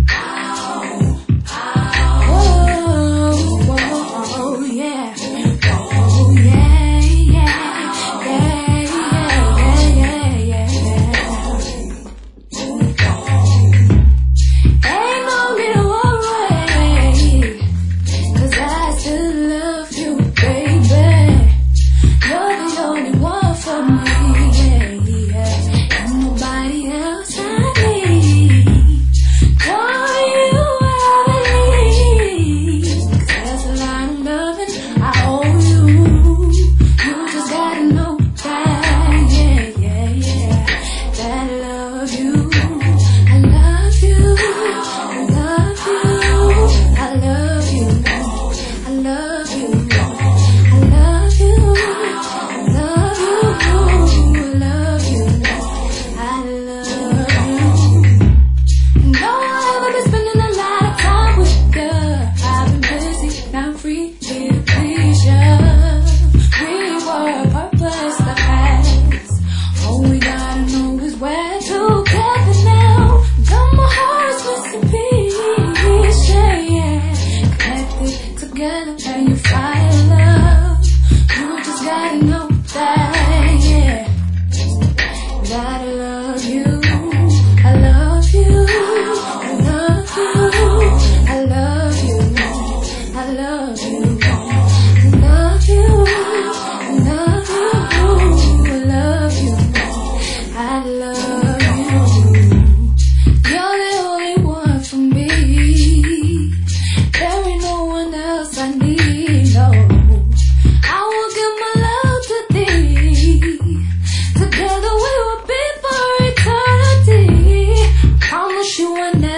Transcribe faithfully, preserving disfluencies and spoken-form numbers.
And you find love, you just gotta know that, yeah, that I love you, I love you, I love you, I love you, I love you, I love you, I love you, I love you, I love you. You're the only one for me. There ain't no one else I need, no. I will give my love to thee. Together we will be for eternity. Promise you I never